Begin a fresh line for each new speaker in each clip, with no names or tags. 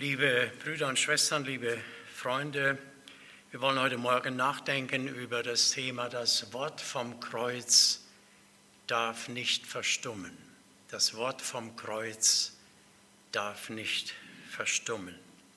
Liebe Brüder und Schwestern, liebe Freunde, wir wollen heute Morgen nachdenken über das Thema: Das Wort vom Kreuz darf nicht verstummen. Das Wort vom Kreuz darf nicht verstummen.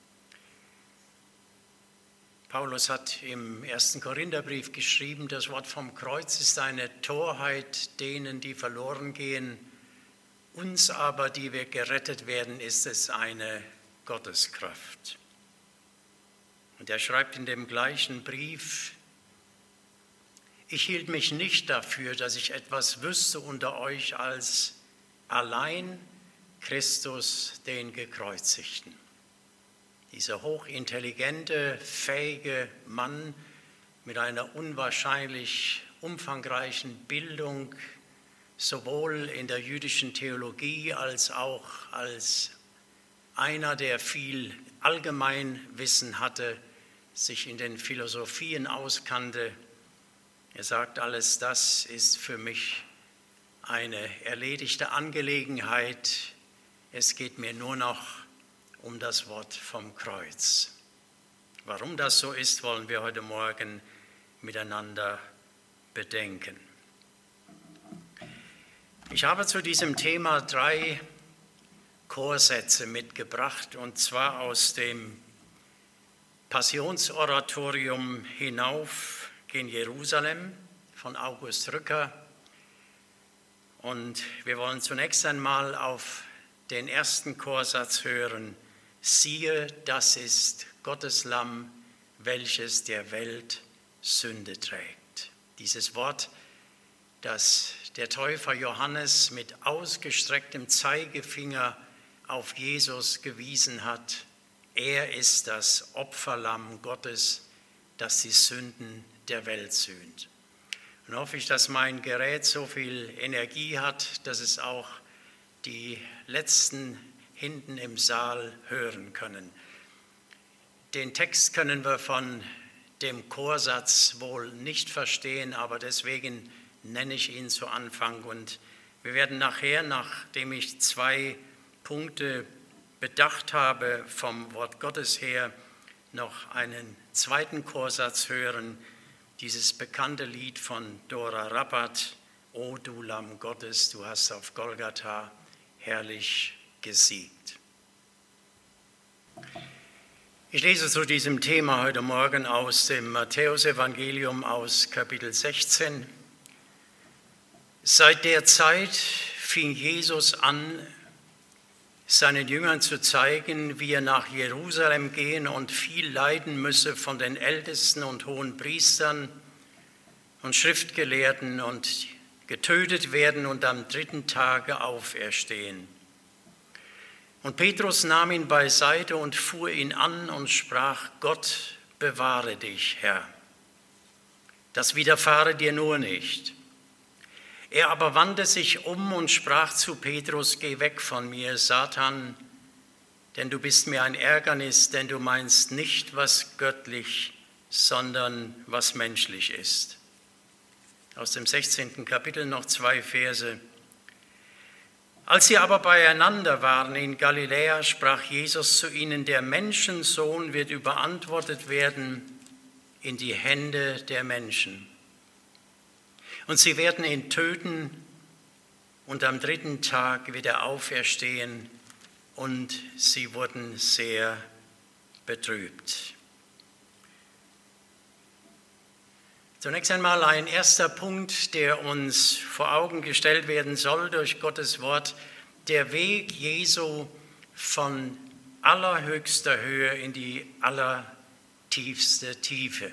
Paulus hat im 1. Korintherbrief geschrieben, das Wort vom Kreuz ist eine Torheit denen, die verloren gehen. Uns aber, die wir gerettet werden, ist es eine Gotteskraft. Und er schreibt in dem gleichen Brief: Ich hielt mich nicht dafür, dass ich etwas wüsste unter euch als allein Christus, den Gekreuzigten. Dieser hochintelligente, fähige Mann mit einer unwahrscheinlich umfangreichen Bildung, sowohl in der jüdischen Theologie als auch als einer, der viel Allgemeinwissen hatte, sich in den Philosophien auskannte. Er sagt, alles das ist für mich eine erledigte Angelegenheit. Es geht mir nur noch um das Wort vom Kreuz. Warum das so ist, wollen wir heute Morgen miteinander bedenken. Ich habe zu diesem Thema 3 Chorsätze mitgebracht, und zwar aus dem Passionsoratorium Hinauf gen Jerusalem von August Rücker. Und wir wollen zunächst einmal auf den ersten Chorsatz hören: Siehe, das ist Gottes Lamm, welches der Welt Sünde trägt. Dieses Wort, das der Täufer Johannes mit ausgestrecktem Zeigefinger auf Jesus gewiesen hat: Er ist das Opferlamm Gottes, das die Sünden der Welt sühnt. Und hoffe ich, dass mein Gerät so viel Energie hat, dass es auch die Letzten hinten im Saal hören können. Den Text können wir von dem Chorsatz wohl nicht verstehen, aber deswegen nenne ich ihn zu Anfang. Und wir werden nachher, nachdem ich 2 Punkte bedacht habe vom Wort Gottes her, noch einen zweiten Chorsatz hören, dieses bekannte Lied von Dora Rappat: O du Lamm Gottes, du hast auf Golgatha herrlich gesiegt. Ich lese zu diesem Thema heute Morgen aus dem Matthäusevangelium aus Kapitel 16. Seit der Zeit fing Jesus an, seinen Jüngern zu zeigen, wie er nach Jerusalem gehen und viel leiden müsse von den Ältesten und Hohenpriestern und Schriftgelehrten und getötet werden und am 3. Tage auferstehen. Und Petrus nahm ihn beiseite und fuhr ihn an und sprach: Gott bewahre dich, Herr, das widerfahre dir nur nicht. Er aber wandte sich um und sprach zu Petrus: Geh weg von mir, Satan, denn du bist mir ein Ärgernis, denn du meinst nicht, was göttlich, sondern was menschlich ist. Aus dem 16. Kapitel noch 2 Verse. Als sie aber beieinander waren in Galiläa, sprach Jesus zu ihnen: Der Menschensohn wird überantwortet werden in die Hände der Menschen. Und sie werden ihn töten und am 3. Tag wird er auferstehen. Und sie wurden sehr betrübt. Zunächst einmal ein erster Punkt, der uns vor Augen gestellt werden soll durch Gottes Wort: Der Weg Jesu von allerhöchster Höhe in die allertiefste Tiefe.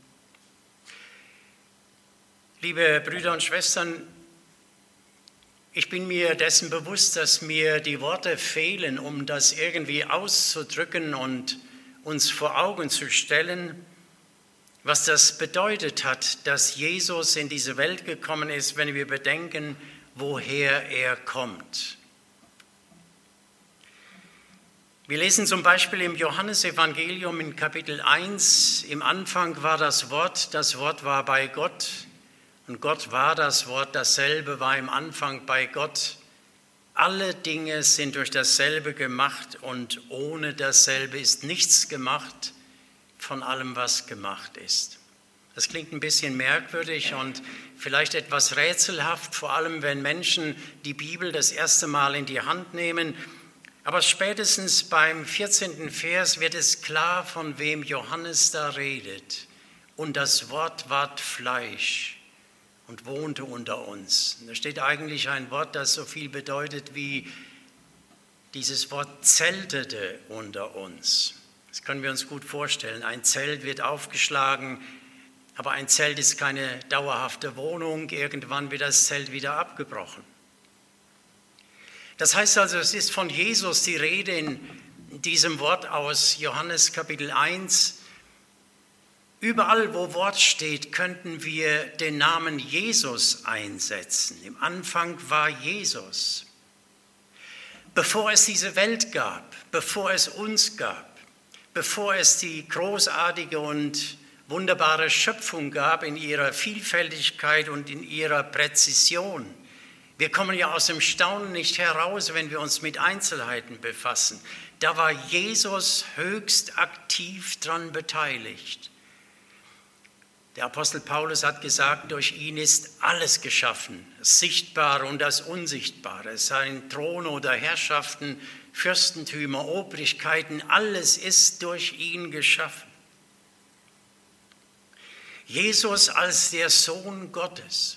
Liebe Brüder und Schwestern, ich bin mir dessen bewusst, dass mir die Worte fehlen, um das irgendwie auszudrücken und uns vor Augen zu stellen, was das bedeutet hat, dass Jesus in diese Welt gekommen ist, wenn wir bedenken, woher er kommt. Wir lesen zum Beispiel im Johannesevangelium in Kapitel 1: Im Anfang war das Wort war bei Gott und Gott war das Wort, dasselbe war im Anfang bei Gott. Alle Dinge sind durch dasselbe gemacht und ohne dasselbe ist nichts gemacht von allem, was gemacht ist. Das klingt ein bisschen merkwürdig und vielleicht etwas rätselhaft, vor allem wenn Menschen die Bibel das erste Mal in die Hand nehmen. Aber spätestens beim 14. Vers wird es klar, von wem Johannes da redet. Und das Wort ward Fleisch und wohnte unter uns. Da steht eigentlich ein Wort, das so viel bedeutet wie dieses Wort zeltete unter uns. Das können wir uns gut vorstellen. Ein Zelt wird aufgeschlagen, aber ein Zelt ist keine dauerhafte Wohnung. Irgendwann wird das Zelt wieder abgebrochen. Das heißt also, es ist von Jesus die Rede in diesem Wort aus Johannes Kapitel 1. Überall, wo Wort steht, könnten wir den Namen Jesus einsetzen. Im Anfang war Jesus. Bevor es diese Welt gab, bevor es uns gab, bevor es die großartige und wunderbare Schöpfung gab in ihrer Vielfältigkeit und in ihrer Präzision. Wir kommen ja aus dem Staunen nicht heraus, wenn wir uns mit Einzelheiten befassen. Da war Jesus höchst aktiv daran beteiligt. Der Apostel Paulus hat gesagt, durch ihn ist alles geschaffen, das Sichtbare und das Unsichtbare, seien Thron oder Herrschaften, Fürstentümer, Obrigkeiten, alles ist durch ihn geschaffen. Jesus als der Sohn Gottes.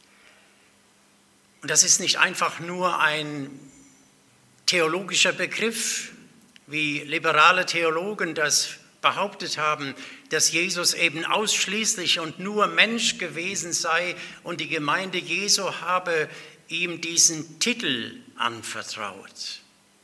Und das ist nicht einfach nur ein theologischer Begriff, wie liberale Theologen das behauptet haben, dass Jesus eben ausschließlich und nur Mensch gewesen sei und die Gemeinde Jesu habe ihm diesen Titel anvertraut.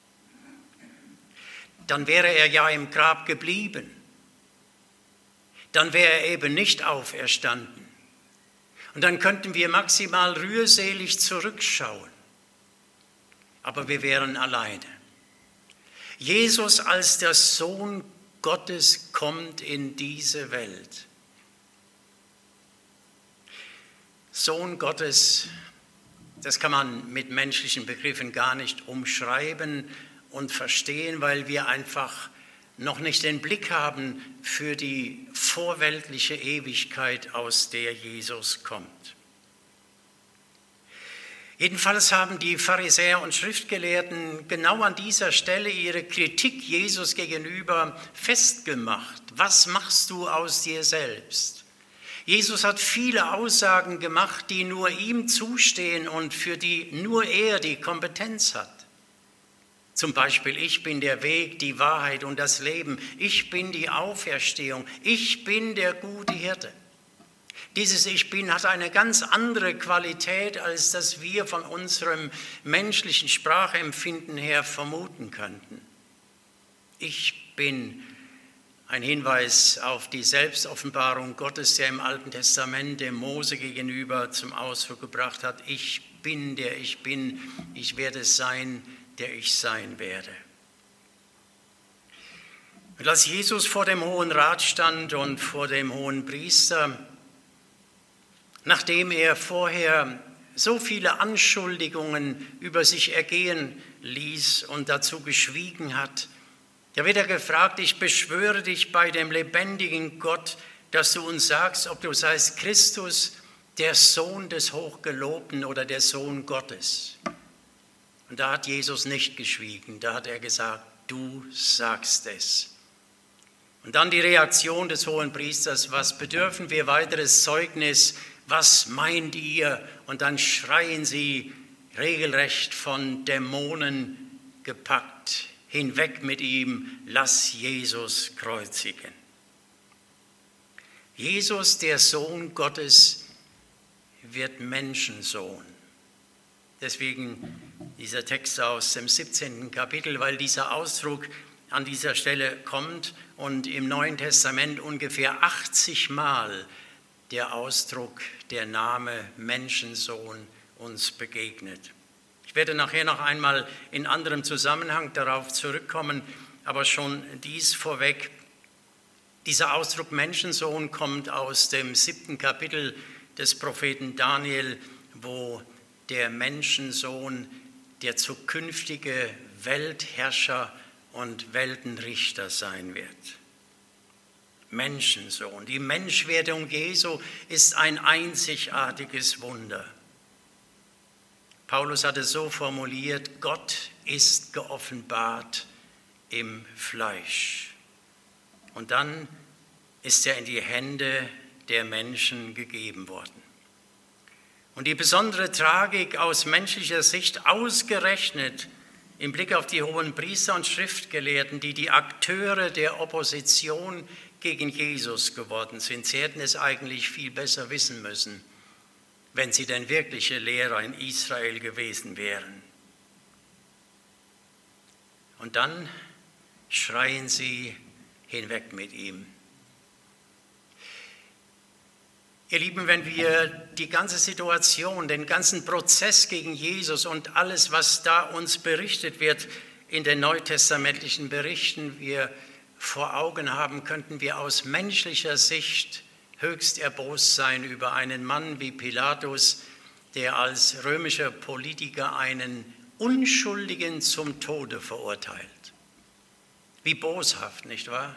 Dann wäre er ja im Grab geblieben. Dann wäre er eben nicht auferstanden. Und dann könnten wir maximal rührselig zurückschauen. Aber wir wären alleine. Jesus als der Sohn Gottes kommt in diese Welt. Sohn Gottes, das kann man mit menschlichen Begriffen gar nicht umschreiben und verstehen, weil wir einfach noch nicht den Blick haben für die vorweltliche Ewigkeit, aus der Jesus kommt. Jedenfalls haben die Pharisäer und Schriftgelehrten genau an dieser Stelle ihre Kritik Jesus gegenüber festgemacht. Was machst du aus dir selbst? Jesus hat viele Aussagen gemacht, die nur ihm zustehen und für die nur er die Kompetenz hat. Zum Beispiel, ich bin der Weg, die Wahrheit und das Leben. Ich bin die Auferstehung. Ich bin der gute Hirte. Dieses Ich Bin hat eine ganz andere Qualität, als das wir von unserem menschlichen Sprachempfinden her vermuten könnten. Ich bin ein Hinweis auf die Selbstoffenbarung Gottes, der im Alten Testament dem Mose gegenüber zum Ausdruck gebracht hat. Ich bin der Ich Bin, ich werde sein, der ich sein werde. Und als Jesus vor dem Hohen Rat stand und vor dem Hohen Priester, nachdem er vorher so viele Anschuldigungen über sich ergehen ließ und dazu geschwiegen hat, da wird er gefragt, ich beschwöre dich bei dem lebendigen Gott, dass du uns sagst, ob du seist Christus, der Sohn des Hochgelobten oder der Sohn Gottes. Und da hat Jesus nicht geschwiegen, da hat er gesagt, du sagst es. Und dann die Reaktion des Hohenpriesters, was bedürfen wir weiteres Zeugnis, was meint ihr? Und dann schreien sie regelrecht von Dämonen gepackt, hinweg mit ihm, lass Jesus kreuzigen. Jesus, der Sohn Gottes, wird Menschensohn. Deswegen dieser Text aus dem 17. Kapitel, weil dieser Ausdruck an dieser Stelle kommt und im Neuen Testament ungefähr 80 Mal der Ausdruck, der Name Menschensohn uns begegnet. Ich werde nachher noch einmal in anderem Zusammenhang darauf zurückkommen, aber schon dies vorweg. Dieser Ausdruck Menschensohn kommt aus dem 7. Kapitel des Propheten Daniel, wo der Menschensohn der zukünftige Weltherrscher und Weltenrichter sein wird. Menschensohn. Die Menschwerdung Jesu ist ein einzigartiges Wunder. Paulus hat es so formuliert: Gott ist geoffenbart im Fleisch. Und dann ist er in die Hände der Menschen gegeben worden. Und die besondere Tragik aus menschlicher Sicht, ausgerechnet im Blick auf die hohen Priester und Schriftgelehrten, die die Akteure der Opposition gegen Jesus geworden sind. Sie hätten es eigentlich viel besser wissen müssen, wenn sie denn wirkliche Lehrer in Israel gewesen wären. Und dann schreien sie hinweg mit ihm. Ihr Lieben, wenn wir die ganze Situation, den ganzen Prozess gegen Jesus und alles, was da uns berichtet wird in den neutestamentlichen Berichten, wir vor Augen haben, könnten wir aus menschlicher Sicht höchst erbost sein über einen Mann wie Pilatus, der als römischer Politiker einen Unschuldigen zum Tode verurteilt. Wie boshaft, nicht wahr?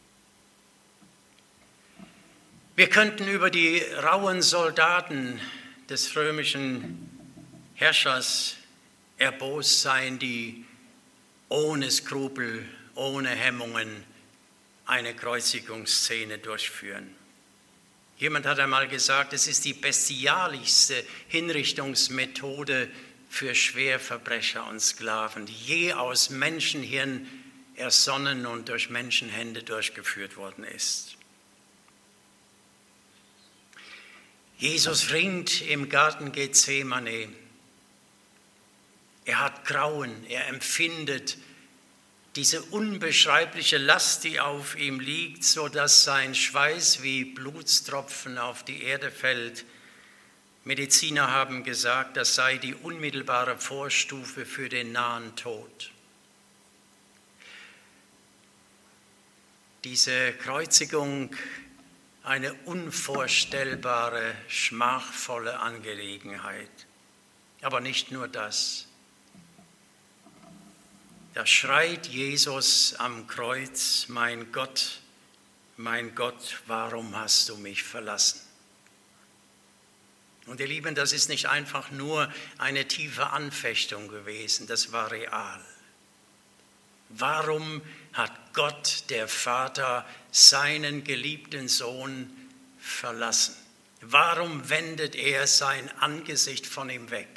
Wir könnten über die rauen Soldaten des römischen Herrschers erbost sein, die ohne Skrupel, ohne Hemmungen eine Kreuzigungsszene durchführen. Jemand hat einmal gesagt, es ist die bestialischste Hinrichtungsmethode für Schwerverbrecher und Sklaven, die je aus Menschenhirn ersonnen und durch Menschenhände durchgeführt worden ist. Jesus ringt im Garten Gethsemane. Er hat Grauen, er empfindet diese unbeschreibliche Last, die auf ihm liegt, sodass sein Schweiß wie Blutstropfen auf die Erde fällt. Mediziner haben gesagt, das sei die unmittelbare Vorstufe für den nahen Tod. Diese Kreuzigung, eine unvorstellbare, schmachvolle Angelegenheit. Aber nicht nur das. Da schreit Jesus am Kreuz: mein Gott, warum hast du mich verlassen? Und ihr Lieben, das ist nicht einfach nur eine tiefe Anfechtung gewesen, das war real. Warum hat Gott, der Vater, seinen geliebten Sohn verlassen? Warum wendet er sein Angesicht von ihm weg?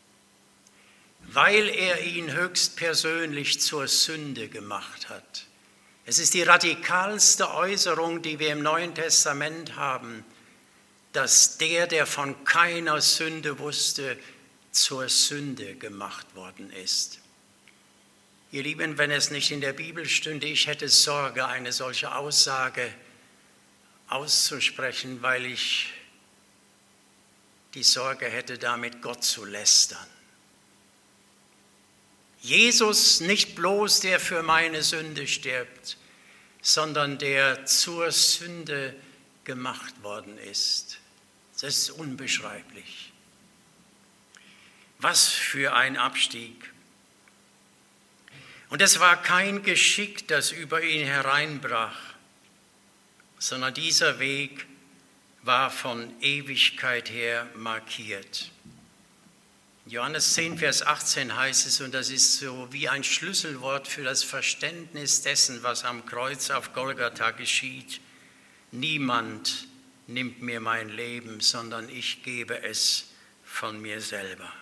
Weil er ihn höchstpersönlich zur Sünde gemacht hat. Es ist die radikalste Äußerung, die wir im Neuen Testament haben, dass der von keiner Sünde wusste, zur Sünde gemacht worden ist. Ihr Lieben, wenn es nicht in der Bibel stünde, ich hätte Sorge, eine solche Aussage auszusprechen, weil ich die Sorge hätte, damit Gott zu lästern. Jesus, nicht bloß der für meine Sünde stirbt, sondern der zur Sünde gemacht worden ist. Das ist unbeschreiblich. Was für ein Abstieg. Und es war kein Geschick, das über ihn hereinbrach, sondern dieser Weg war von Ewigkeit her markiert. In Johannes 10, Vers 18 heißt es, und das ist so wie ein Schlüsselwort für das Verständnis dessen, was am Kreuz auf Golgatha geschieht: niemand nimmt mir mein Leben, sondern ich gebe es von mir selber.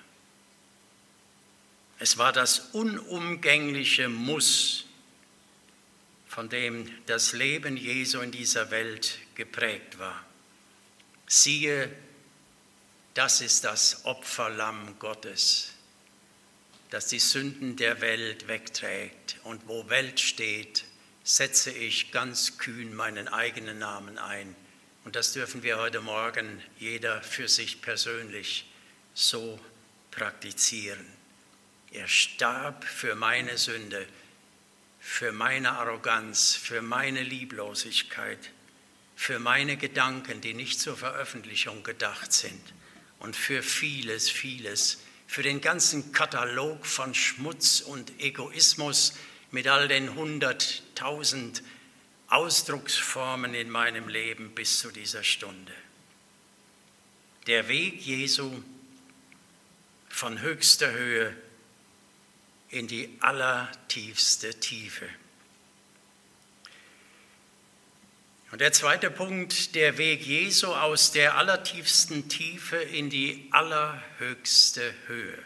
Es war das unumgängliche Muss, von dem das Leben Jesu in dieser Welt geprägt war. Siehe, das ist das Opferlamm Gottes, das die Sünden der Welt wegträgt. Und wo Welt steht, setze ich ganz kühn meinen eigenen Namen ein. Und das dürfen wir heute Morgen jeder für sich persönlich so praktizieren. Er starb für meine Sünde, für meine Arroganz, für meine Lieblosigkeit, für meine Gedanken, die nicht zur Veröffentlichung gedacht sind, und für vieles, vieles für den ganzen Katalog von Schmutz und Egoismus mit all den 100.000 Ausdrucksformen in meinem Leben bis zu dieser Stunde. Der Weg Jesu von höchster Höhe in die allertiefste Tiefe. Und der zweite Punkt, der Weg Jesu aus der allertiefsten Tiefe in die allerhöchste Höhe.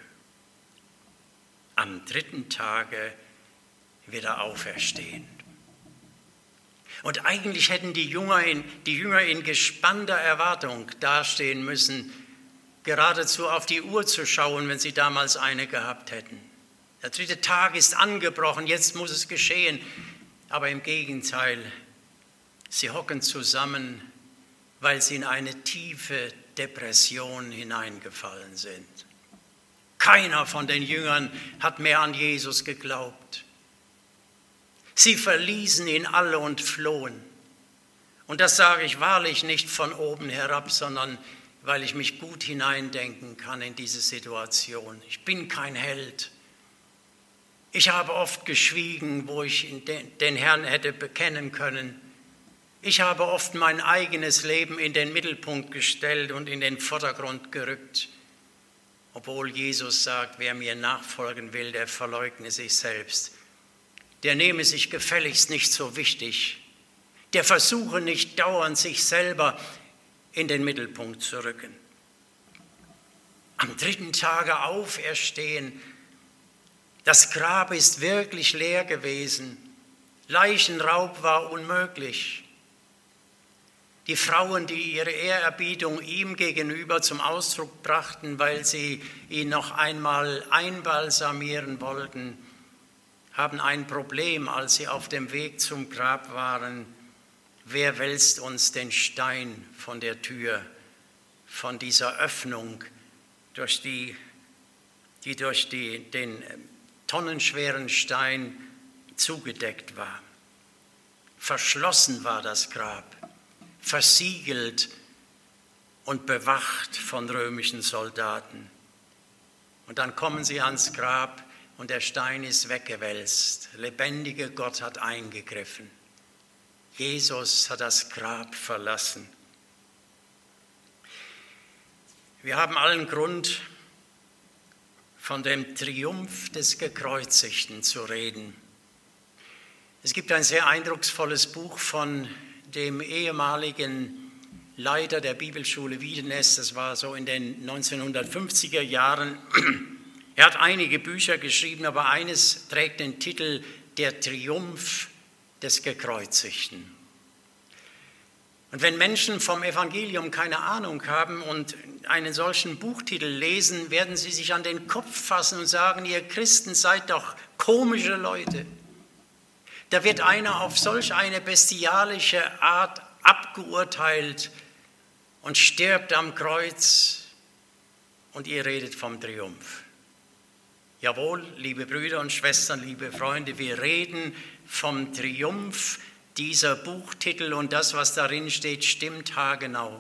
Am 3. Tage wird er auferstehen. Und eigentlich hätten die Jünger in gespannter Erwartung dastehen müssen, geradezu auf die Uhr zu schauen, wenn sie damals eine gehabt hätten. Der 3. Tag ist angebrochen, jetzt muss es geschehen. Aber im Gegenteil, sie hocken zusammen, weil sie in eine tiefe Depression hineingefallen sind. Keiner von den Jüngern hat mehr an Jesus geglaubt. Sie verließen ihn alle und flohen. Und das sage ich wahrlich nicht von oben herab, sondern weil ich mich gut hineindenken kann in diese Situation. Ich bin kein Held. Ich habe oft geschwiegen, wo ich den Herrn hätte bekennen können. Ich habe oft mein eigenes Leben in den Mittelpunkt gestellt und in den Vordergrund gerückt. Obwohl Jesus sagt, wer mir nachfolgen will, der verleugne sich selbst. Der nehme sich gefälligst nicht so wichtig. Der versuche nicht dauernd, sich selber in den Mittelpunkt zu rücken. Am 3. Tage auferstehen. Das Grab ist wirklich leer gewesen. Leichenraub war unmöglich. Die Frauen, die ihre Ehrerbietung ihm gegenüber zum Ausdruck brachten, weil sie ihn noch einmal einbalsamieren wollten, haben ein Problem, als sie auf dem Weg zum Grab waren. Wer wälzt uns den Stein von der Tür, von dieser Öffnung, die durch den tonnenschweren Stein zugedeckt war? Verschlossen war das Grab, versiegelt und bewacht von römischen Soldaten. Und dann kommen sie ans Grab und der Stein ist weggewälzt. Lebendige Gott hat eingegriffen. Jesus hat das Grab verlassen. Wir haben allen Grund, von dem Triumph des Gekreuzigten zu reden. Es gibt ein sehr eindrucksvolles Buch von dem ehemaligen Leiter der Bibelschule Wiedenest, das war so in den 1950er Jahren. Er hat einige Bücher geschrieben, aber eines trägt den Titel Der Triumph des Gekreuzigten. Und wenn Menschen vom Evangelium keine Ahnung haben und einen solchen Buchtitel lesen, werden sie sich an den Kopf fassen und sagen, ihr Christen seid doch komische Leute. Da wird einer auf solch eine bestialische Art abgeurteilt und stirbt am Kreuz und ihr redet vom Triumph. Jawohl, liebe Brüder und Schwestern, liebe Freunde, wir reden vom Triumph. Dieser Buchtitel und das, was darin steht, stimmt haargenau.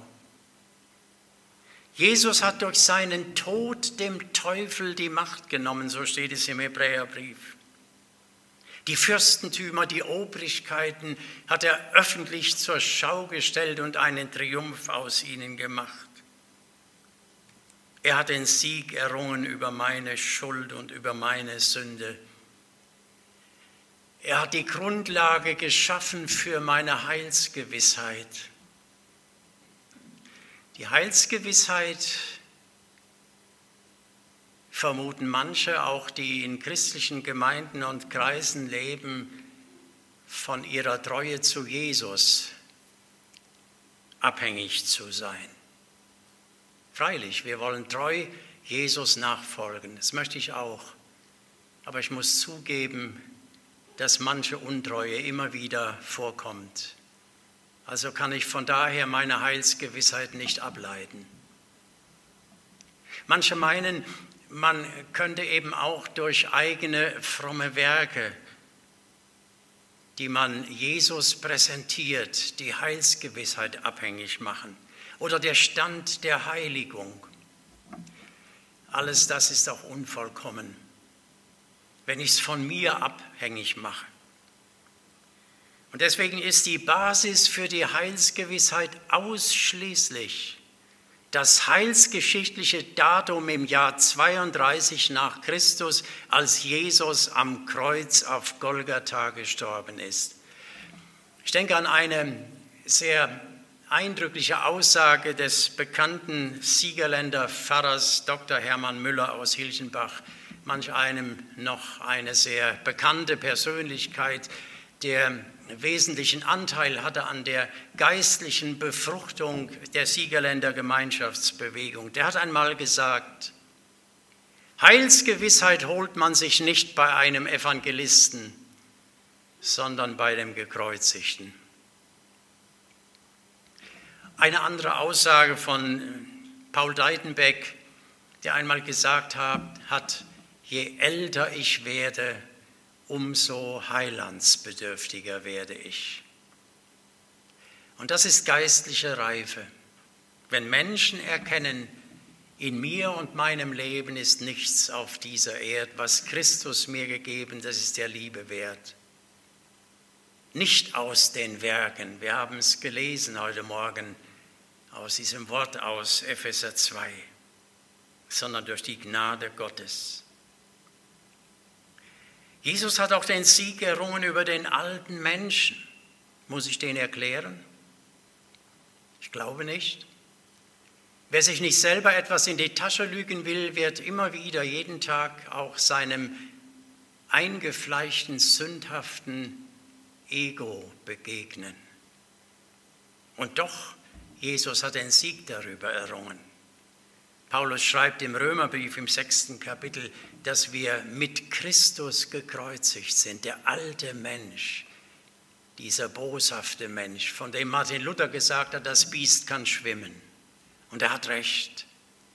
Jesus hat durch seinen Tod dem Teufel die Macht genommen, so steht es im Hebräerbrief. Die Fürstentümer, die Obrigkeiten hat er öffentlich zur Schau gestellt und einen Triumph aus ihnen gemacht. Er hat den Sieg errungen über meine Schuld und über meine Sünde. Er hat die Grundlage geschaffen für meine Heilsgewissheit. Die Heilsgewissheit vermuten manche, auch die in christlichen Gemeinden und Kreisen leben, von ihrer Treue zu Jesus abhängig zu sein. Freilich, wir wollen treu Jesus nachfolgen, das möchte ich auch. Aber ich muss zugeben, dass manche Untreue immer wieder vorkommt. Also kann ich von daher meine Heilsgewissheit nicht ableiten. Manche meinen, man könnte eben auch durch eigene fromme Werke, die man Jesus präsentiert, die Heilsgewissheit abhängig machen oder der Stand der Heiligung. alles das ist auch unvollkommen, wenn ich es von mir abhängig mache. Und deswegen ist die Basis für die Heilsgewissheit ausschließlich das heilsgeschichtliche Datum im Jahr 32 nach Christus, als Jesus am Kreuz auf Golgatha gestorben ist. Ich denke an eine sehr eindrückliche Aussage des bekannten Siegerländer Pfarrers Dr. Hermann Müller aus Hilchenbach, manch einem noch eine sehr bekannte Persönlichkeit, der wesentlichen Anteil hatte an der geistlichen Befruchtung der Siegerländer Gemeinschaftsbewegung. Der hat einmal gesagt, Heilsgewissheit holt man sich nicht bei einem Evangelisten, sondern bei dem Gekreuzigten. Eine andere Aussage von Paul Deitenbeck, der einmal gesagt hat, je älter ich werde, umso heilandsbedürftiger werde ich. Und das ist geistliche Reife. Wenn Menschen erkennen, in mir und meinem Leben ist nichts auf dieser Erde, was Christus mir gegeben, das ist der Liebe wert. Nicht aus den Werken, wir haben es gelesen heute Morgen aus diesem Wort aus Epheser 2, sondern durch die Gnade Gottes. Jesus hat auch den Sieg errungen über den alten Menschen. Muss ich den erklären? Ich glaube nicht. Wer sich nicht selber etwas in die Tasche lügen will, wird immer wieder, jeden Tag auch seinem eingefleischten, sündhaften Ego begegnen. Und doch, Jesus hat den Sieg darüber errungen. Paulus schreibt im Römerbrief im 6. Kapitel, dass wir mit Christus gekreuzigt sind. Der alte Mensch, dieser boshafte Mensch, von dem Martin Luther gesagt hat, das Biest kann schwimmen. Und er hat recht.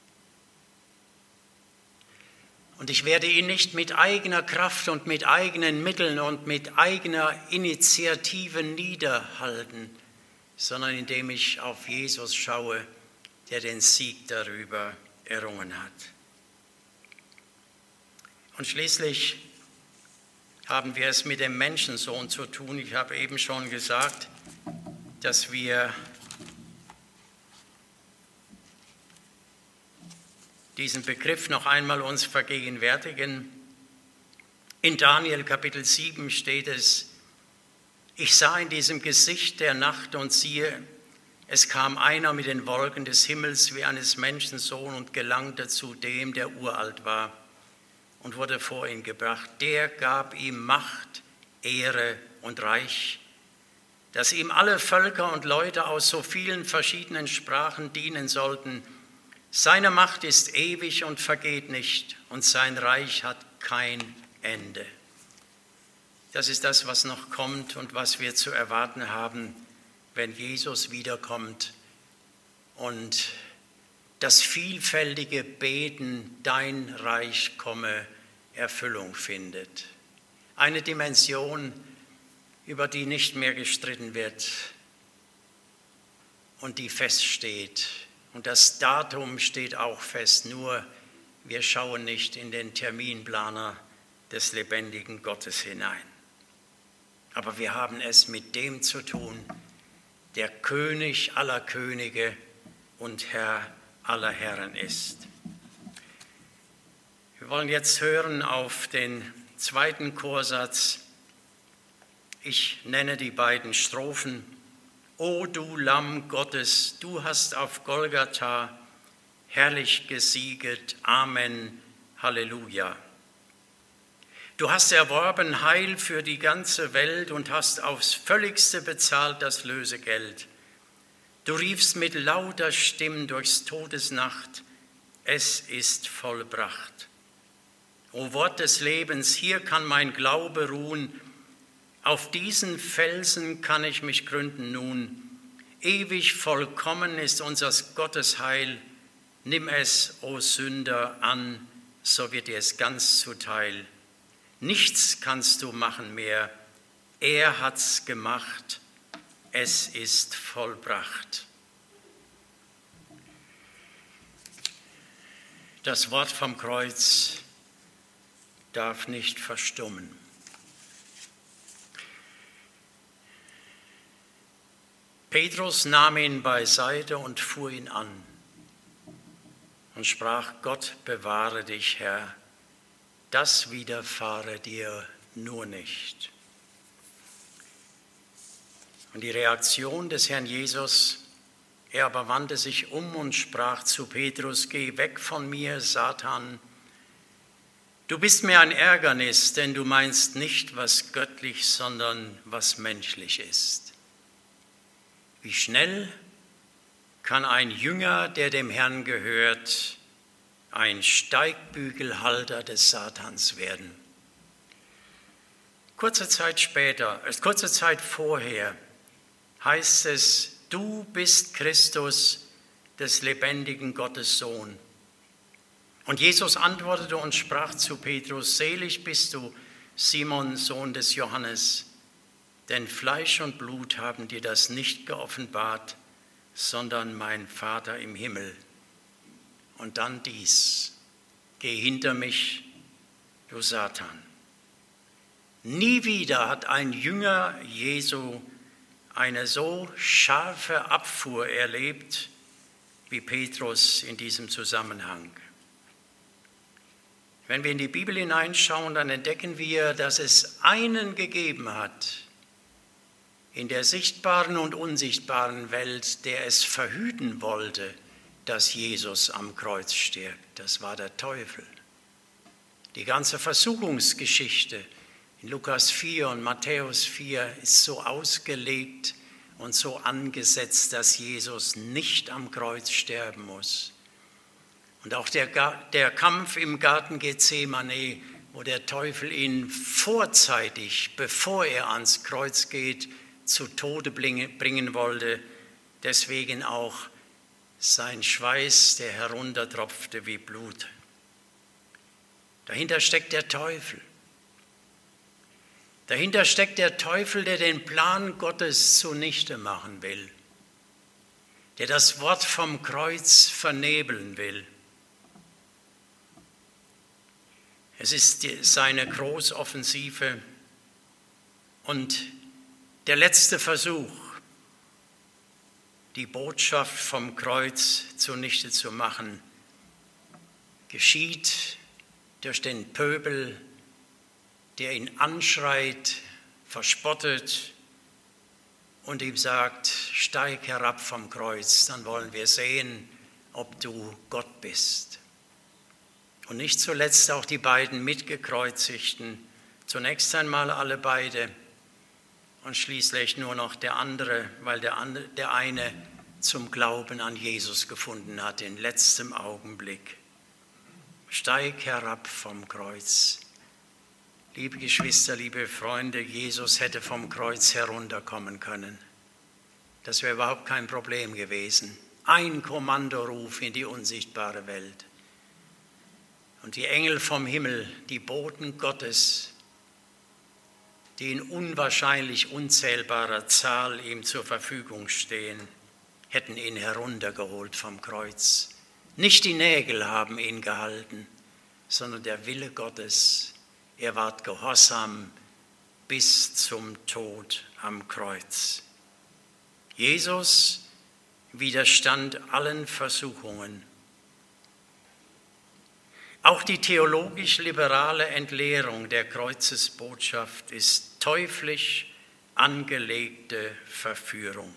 Und ich werde ihn nicht mit eigener Kraft und mit eigenen Mitteln und mit eigener Initiative niederhalten, sondern indem ich auf Jesus schaue, der den Sieg darüber errungen hat. Und schließlich haben wir es mit dem Menschensohn zu tun. Ich habe eben schon gesagt, dass wir diesen Begriff noch einmal uns vergegenwärtigen. In Daniel Kapitel 7 steht es, ich sah in diesem Gesicht der Nacht und siehe, es kam einer mit den Wolken des Himmels wie eines Menschensohn und gelangte zu dem, der uralt war und wurde vor ihn gebracht. Der gab ihm Macht, Ehre und Reich, dass ihm alle Völker und Leute aus so vielen verschiedenen Sprachen dienen sollten. Seine Macht ist ewig und vergeht nicht und sein Reich hat kein Ende. Das ist das, was noch kommt und was wir zu erwarten haben, wenn Jesus wiederkommt und das vielfältige Beten, dein Reich komme, Erfüllung findet. Eine Dimension, über die nicht mehr gestritten wird und die feststeht. Und das Datum steht auch fest, nur wir schauen nicht in den Terminplaner des lebendigen Gottes hinein. Aber wir haben es mit dem zu tun, der König aller Könige und Herr aller Herren ist. Wir wollen jetzt hören auf den zweiten Chorsatz. Ich nenne die beiden Strophen. O du Lamm Gottes, du hast auf Golgatha herrlich gesieget. Amen. Halleluja. Du hast erworben Heil für die ganze Welt und hast aufs Völligste bezahlt das Lösegeld. Du riefst mit lauter Stimme durchs Todesnacht, es ist vollbracht. O Wort des Lebens, hier kann mein Glaube ruhen, auf diesen Felsen kann ich mich gründen nun. Ewig vollkommen ist unsers Gottes Heil, nimm es, o Sünder, an, so wird dir es ganz zuteil. Nichts kannst du machen mehr, er hat's gemacht, es ist vollbracht. Das Wort vom Kreuz darf nicht verstummen. Petrus nahm ihn beiseite und fuhr ihn an und sprach: Gott bewahre dich, Herr, das widerfahre dir nur nicht. Und die Reaktion des Herrn Jesus: Er aber wandte sich um und sprach zu Petrus: Geh weg von mir, Satan. Du bist mir ein Ärgernis, denn du meinst nicht, was göttlich, sondern was menschlich ist. Wie schnell kann ein Jünger, der dem Herrn gehört, ein Steigbügelhalter des Satans werden? Kurze Zeit vorher heißt es: Du bist Christus, des lebendigen Gottes Sohn. Und Jesus antwortete und sprach zu Petrus: Selig bist du, Simon, Sohn des Johannes, denn Fleisch und Blut haben dir das nicht geoffenbart, sondern mein Vater im Himmel. Und dann dies: Geh hinter mich, du Satan. Nie wieder hat ein Jünger Jesu eine so scharfe Abfuhr erlebt wie Petrus in diesem Zusammenhang. Wenn wir in die Bibel hineinschauen, dann entdecken wir, dass es einen gegeben hat in der sichtbaren und unsichtbaren Welt, der es verhüten wollte, dass Jesus am Kreuz stirbt. Das war der Teufel. Die ganze Versuchungsgeschichte in Lukas 4 und Matthäus 4 ist so ausgelegt und so angesetzt, dass Jesus nicht am Kreuz sterben muss. Und auch der Kampf im Garten Gethsemane, wo der Teufel ihn vorzeitig, bevor er ans Kreuz geht, zu Tode bringen wollte, deswegen auch sein Schweiß, der heruntertropfte wie Blut. Dahinter steckt der Teufel. Dahinter steckt der Teufel, der den Plan Gottes zunichte machen will, der das Wort vom Kreuz vernebeln will. Es ist seine Großoffensive und der letzte Versuch, die Botschaft vom Kreuz zunichte zu machen, geschieht durch den Pöbel, der ihn anschreit, verspottet und ihm sagt: Steig herab vom Kreuz, dann wollen wir sehen, ob du Gott bist. Und nicht zuletzt auch die beiden Mitgekreuzigten, zunächst einmal alle beide und schließlich nur noch der andere, weil der eine zum Glauben an Jesus gefunden hat in letztem Augenblick. Steig herab vom Kreuz. Liebe Geschwister, liebe Freunde, Jesus hätte vom Kreuz herunterkommen können. Das wäre überhaupt kein Problem gewesen. Ein Kommandoruf in die unsichtbare Welt. Und die Engel vom Himmel, die Boten Gottes, die in unwahrscheinlich unzählbarer Zahl ihm zur Verfügung stehen, hätten ihn heruntergeholt vom Kreuz. Nicht die Nägel haben ihn gehalten, sondern der Wille Gottes. Er ward gehorsam bis zum Tod am Kreuz. Jesus widerstand allen Versuchungen. Auch die theologisch-liberale Entleerung der Kreuzesbotschaft ist teuflisch angelegte Verführung.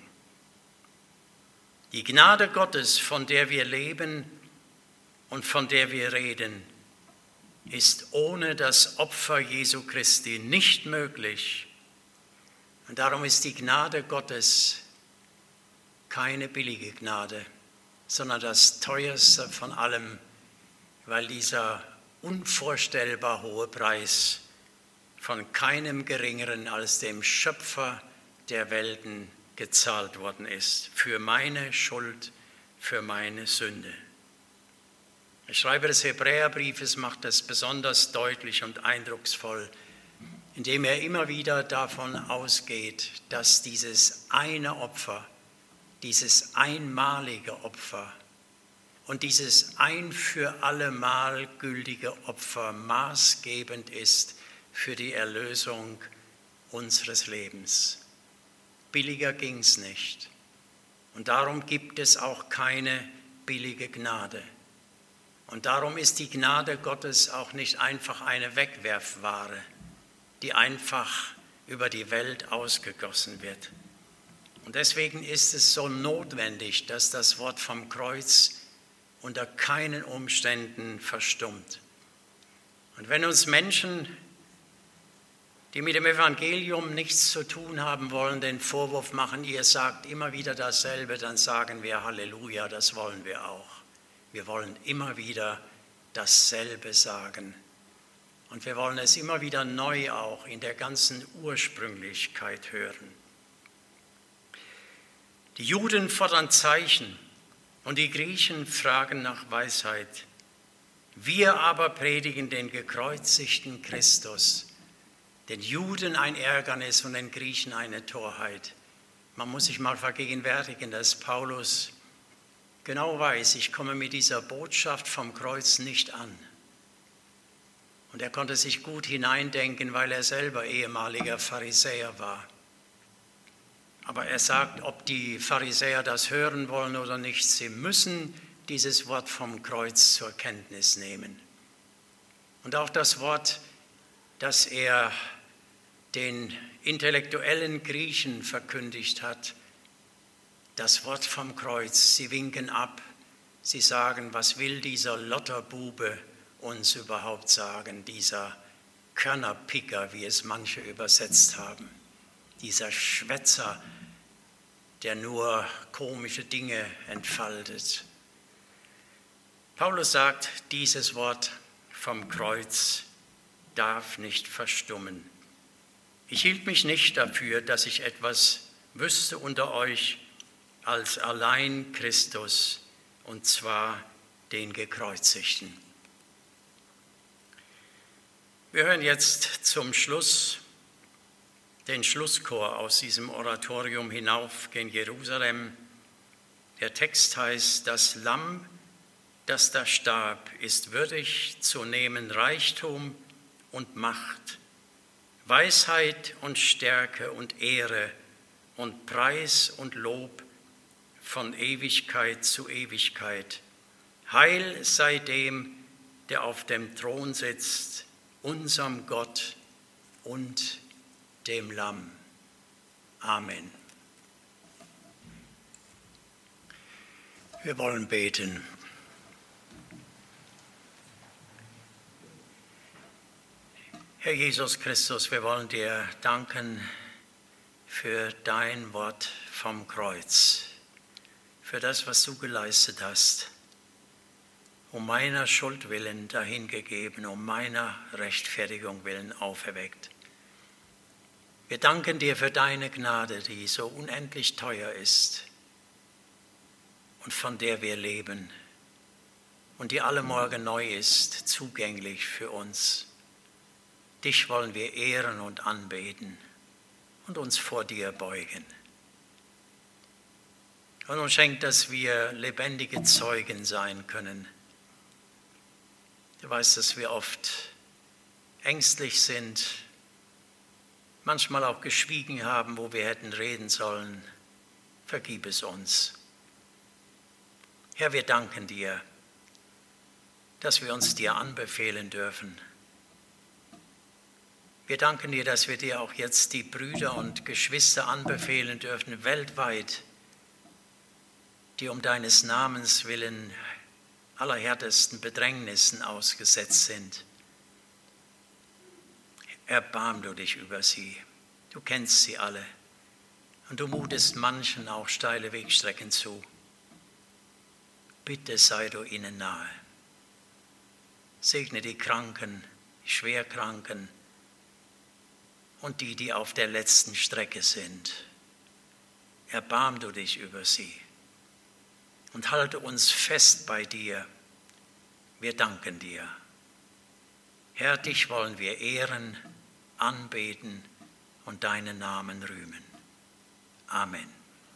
Die Gnade Gottes, von der wir leben und von der wir reden, ist ohne das Opfer Jesu Christi nicht möglich. Und darum ist die Gnade Gottes keine billige Gnade, sondern das teuerste von allem, weil dieser unvorstellbar hohe Preis von keinem Geringeren als dem Schöpfer der Welten gezahlt worden ist, für meine Schuld, für meine Sünde. Der Schreiber des Hebräerbriefes macht das besonders deutlich und eindrucksvoll, indem er immer wieder davon ausgeht, dass dieses eine Opfer, dieses einmalige Opfer und dieses ein für allemal gültige Opfer maßgebend ist für die Erlösung unseres Lebens. Billiger ging es nicht. Und darum gibt es auch keine billige Gnade. Und darum ist die Gnade Gottes auch nicht einfach eine Wegwerfware, die einfach über die Welt ausgegossen wird. Und deswegen ist es so notwendig, dass das Wort vom Kreuz unter keinen Umständen verstummt. Und wenn uns Menschen, die mit dem Evangelium nichts zu tun haben wollen, den Vorwurf machen, ihr sagt immer wieder dasselbe, dann sagen wir Halleluja, das wollen wir auch. Wir wollen immer wieder dasselbe sagen. Und wir wollen es immer wieder neu auch in der ganzen Ursprünglichkeit hören. Die Juden fordern Zeichen und die Griechen fragen nach Weisheit. Wir aber predigen den gekreuzigten Christus, den Juden ein Ärgernis und den Griechen eine Torheit. Man muss sich mal vergegenwärtigen, dass Paulus genau weiß, ich komme mit dieser Botschaft vom Kreuz nicht an. Und er konnte sich gut hineindenken, weil er selber ehemaliger Pharisäer war. Aber er sagt, ob die Pharisäer das hören wollen oder nicht, sie müssen dieses Wort vom Kreuz zur Kenntnis nehmen. Und auch das Wort, das er den intellektuellen Griechen verkündigt hat, das Wort vom Kreuz, sie winken ab, sie sagen, was will dieser Lotterbube uns überhaupt sagen, dieser Körnerpicker, wie es manche übersetzt haben, dieser Schwätzer, der nur komische Dinge entfaltet. Paulus sagt, dieses Wort vom Kreuz darf nicht verstummen. Ich hielt mich nicht dafür, dass ich etwas wüsste unter euch als allein Christus, und zwar den Gekreuzigten. Wir hören jetzt zum Schluss den Schlusschor aus diesem Oratorium hinauf gen Jerusalem. Der Text heißt, das Lamm, das da starb, ist würdig zu nehmen Reichtum und Macht, Weisheit und Stärke und Ehre und Preis und Lob von Ewigkeit zu Ewigkeit. Heil sei dem, der auf dem Thron sitzt, unserem Gott und dem Lamm. Amen. Wir wollen beten. Herr Jesus Christus, wir wollen dir danken für dein Wort vom Kreuz, für das, was du geleistet hast, um meiner Schuld willen dahingegeben, um meiner Rechtfertigung willen auferweckt. Wir danken dir für deine Gnade, die so unendlich teuer ist und von der wir leben und die alle Morgen neu ist, zugänglich für uns. Dich wollen wir ehren und anbeten und uns vor dir beugen. Und uns schenkt, dass wir lebendige Zeugen sein können. Du weißt, dass wir oft ängstlich sind, manchmal auch geschwiegen haben, wo wir hätten reden sollen. Vergib es uns. Herr, wir danken dir, dass wir uns dir anbefehlen dürfen. Wir danken dir, dass wir dir auch jetzt die Brüder und Geschwister anbefehlen dürfen, weltweit, die um deines Namens willen allerhärtesten Bedrängnissen ausgesetzt sind. Erbarm du dich über sie. Du kennst sie alle und du mutest manchen auch steile Wegstrecken zu. Bitte sei du ihnen nahe. Segne die Kranken, die Schwerkranken und die, die auf der letzten Strecke sind. Erbarm du dich über sie und halte uns fest bei dir. Wir danken dir. Herr, dich wollen wir ehren, anbeten und deinen Namen rühmen. Amen.